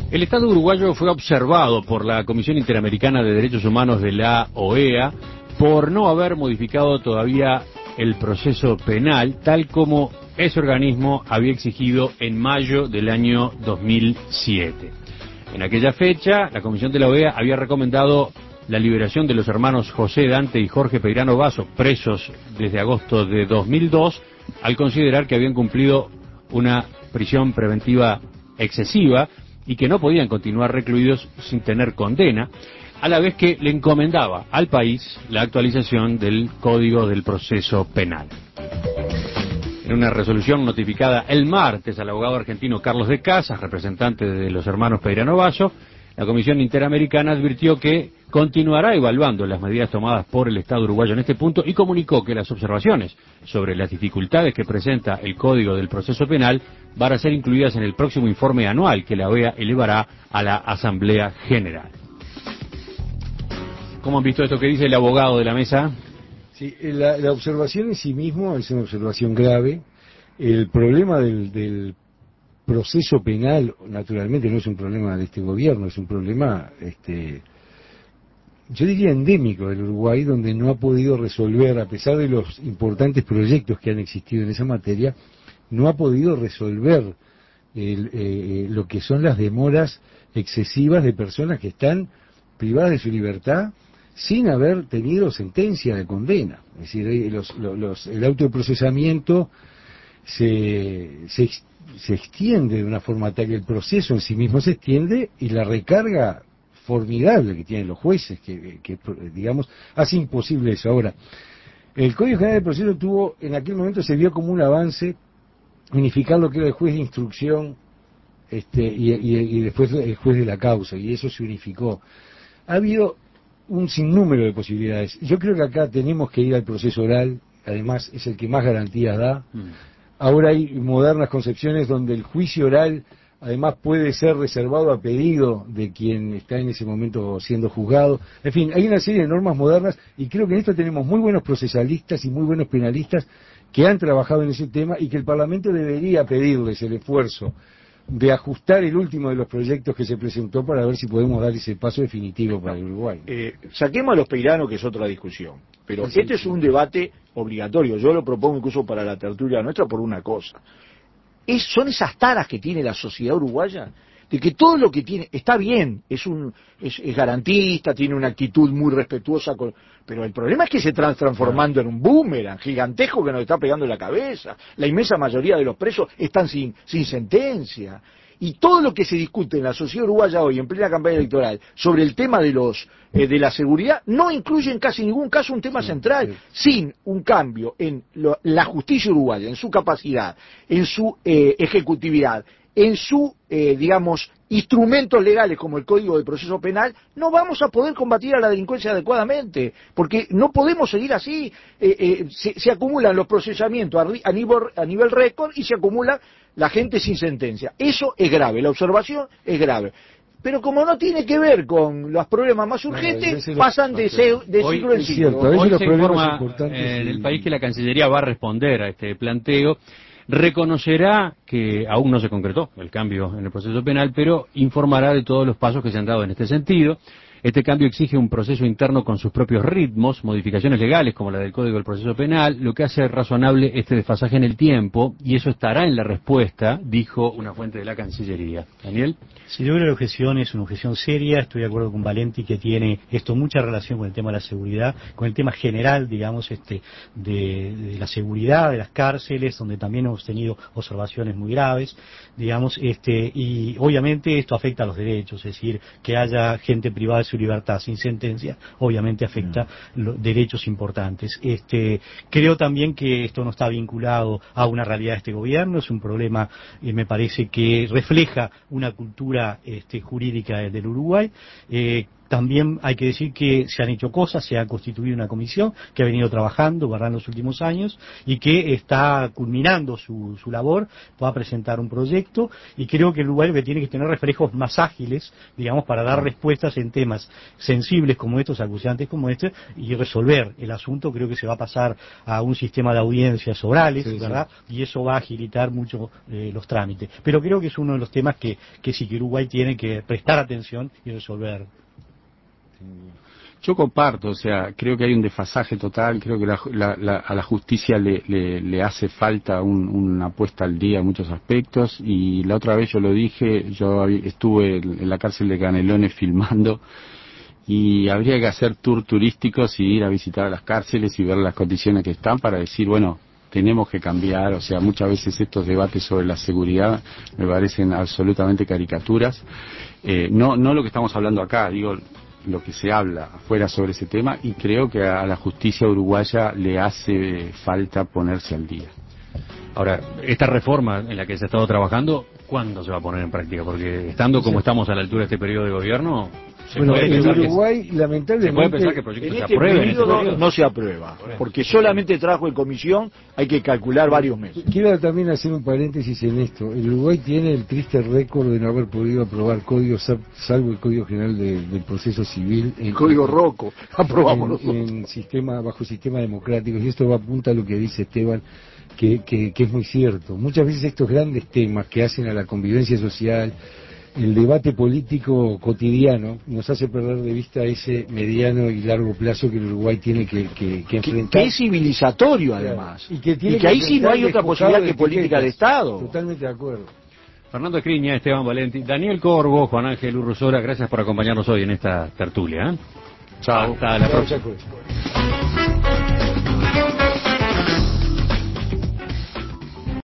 El Estado uruguayo fue observado por la Comisión Interamericana de Derechos Humanos de la OEA por no haber modificado todavía el proceso penal, tal como ese organismo había exigido en mayo del año 2007. En aquella fecha, la Comisión de la OEA había recomendado la liberación de los hermanos José Dante y Jorge Peirano Basso, presos desde agosto de 2002, al considerar que habían cumplido una prisión preventiva excesiva y que no podían continuar recluidos sin tener condena, a la vez que le encomendaba al país la actualización del Código del Proceso Penal. En una resolución notificada el martes al abogado argentino Carlos de Casas, representante de los hermanos Peirano Basso, la Comisión Interamericana advirtió que continuará evaluando las medidas tomadas por el Estado uruguayo en este punto y comunicó que las observaciones sobre las dificultades que presenta el Código del Proceso Penal van a ser incluidas en el próximo informe anual que la OEA elevará a la Asamblea General. ¿Cómo han visto esto que dice el abogado de la mesa? Sí, la observación en sí mismo es una observación grave. El problema del proceso penal, naturalmente, no es un problema de este gobierno, es un problema, yo diría endémico del Uruguay, donde no ha podido resolver, a pesar de los importantes proyectos que han existido en esa materia, no ha podido resolver lo que son las demoras excesivas de personas que están privadas de su libertad sin haber tenido sentencia de condena. Es decir, el auto de procesamiento se extiende de una forma tal que el proceso en sí mismo se extiende y la recarga formidable que tienen los jueces, que digamos, hace imposible eso. Ahora, el Código General del Proceso tuvo, en aquel momento se vio como un avance, unificar lo que era el juez de instrucción y después el juez de la causa, y eso se unificó. Ha habido un sinnúmero de posibilidades. Yo creo que acá tenemos que ir al proceso oral, además es el que más garantías da. Ahora hay modernas concepciones donde el juicio oral además puede ser reservado a pedido de quien está en ese momento siendo juzgado. En fin, hay una serie de normas modernas y creo que en esto tenemos muy buenos procesalistas y muy buenos penalistas que han trabajado en ese tema y que el Parlamento debería pedirles el esfuerzo de ajustar el último de los proyectos que se presentó para ver si podemos dar ese paso definitivo para el Uruguay. Saquemos a los Peirano, que es otra discusión, pero Sí, este es un debate obligatorio. Yo lo propongo incluso para la tertulia nuestra por una cosa. Son esas taras que tiene la sociedad uruguaya, de que todo lo que tiene está bien, es garantista, tiene una actitud muy respetuosa, pero el problema es que se está transformando en un boomerang gigantesco que nos está pegando en la cabeza. La inmensa mayoría de los presos están sin sentencia. Y todo lo que se discute en la sociedad uruguaya hoy, en plena campaña electoral, sobre el tema de la seguridad, no incluye en casi ningún caso un tema central. Sin un cambio en la justicia uruguaya, en su capacidad, en su ejecutividad, en su, instrumentos legales como el Código de Proceso Penal, no vamos a poder combatir a la delincuencia adecuadamente, porque no podemos seguir así. Se acumulan los procesamientos a nivel récord y se acumula la gente sin sentencia. Eso es grave, la observación es grave. Pero como no tiene que ver con los problemas más urgentes, pasan de siglo en siglo. Hoy se informa en el país que la Cancillería va a responder a este planteo. Reconocerá que aún no se concretó el cambio en el proceso penal, pero informará de todos los pasos que se han dado en este sentido. Este cambio exige un proceso interno con sus propios ritmos, modificaciones legales como la del Código del Proceso Penal, lo que hace razonable este desfasaje en el tiempo, y eso estará en la respuesta, dijo una fuente de la Cancillería. ¿Daniel? Sí, yo creo que la objeción es una objeción seria. Estoy de acuerdo con Valenti que tiene esto mucha relación con el tema de la seguridad, con el tema general, digamos, de la seguridad de las cárceles, donde también hemos tenido observaciones muy graves, digamos, y obviamente esto afecta a los derechos, es decir, que haya gente privada de su libertad sin sentencia, obviamente afecta los derechos importantes. Creo también que esto no está vinculado a una realidad de este gobierno, es un problema, me parece que refleja una cultura jurídica del Uruguay. También hay que decir que se han hecho cosas, se ha constituido una comisión que ha venido trabajando, en los últimos años, y que está culminando su labor, va a presentar un proyecto, y creo que el Uruguay que tiene que tener reflejos más ágiles, digamos, para dar respuestas en temas sensibles como estos, acuciantes como este, y resolver el asunto. Creo que se va a pasar a un sistema de audiencias orales, sí, ¿verdad? Sí. Y eso va a agilitar mucho los trámites. Pero creo que es uno de los temas que sí que Uruguay tiene que prestar atención y resolver. Yo comparto, o sea, creo que hay un desfasaje total, creo que a la justicia le hace falta una puesta al día en muchos aspectos, y la otra vez yo lo dije, yo estuve en la cárcel de Canelones filmando, y habría que hacer tours turísticos y ir a visitar a las cárceles y ver las condiciones que están para decir, bueno, tenemos que cambiar. O sea, muchas veces estos debates sobre la seguridad me parecen absolutamente caricaturas, no lo que estamos hablando acá, digo, lo que se habla afuera sobre ese tema, y creo que a la justicia uruguaya le hace falta ponerse al día. Ahora, esta reforma en la que se ha estado trabajando, ¿cuándo se va a poner en práctica? Porque estando como estamos a la altura de este periodo de gobierno, bueno, en Uruguay, lamentablemente, se puede pensar que el proyecto se apruebe. En este periodo no se aprueba, porque solamente trabajo en comisión, hay que calcular varios meses. Quiero también hacer un paréntesis en esto. El Uruguay tiene el triste récord de no haber podido aprobar códigos, salvo el Código General del Proceso Civil. El Código Rocco, aprobamos bajo sistema democrático, y esto va apunta a lo que dice Esteban, que es muy cierto. Muchas veces estos grandes temas que hacen a la convivencia social, el debate político cotidiano, nos hace perder de vista ese mediano y largo plazo que el Uruguay tiene que enfrentar. Que es civilizatorio, además. Y que ahí sí no hay otra posibilidad que política de Estado. Totalmente de acuerdo. Fernando Escriña, Esteban Valenti, Daniel Corvo, Juan Ángel Urrusola, gracias por acompañarnos hoy en esta tertulia. Chao. Hasta la próxima.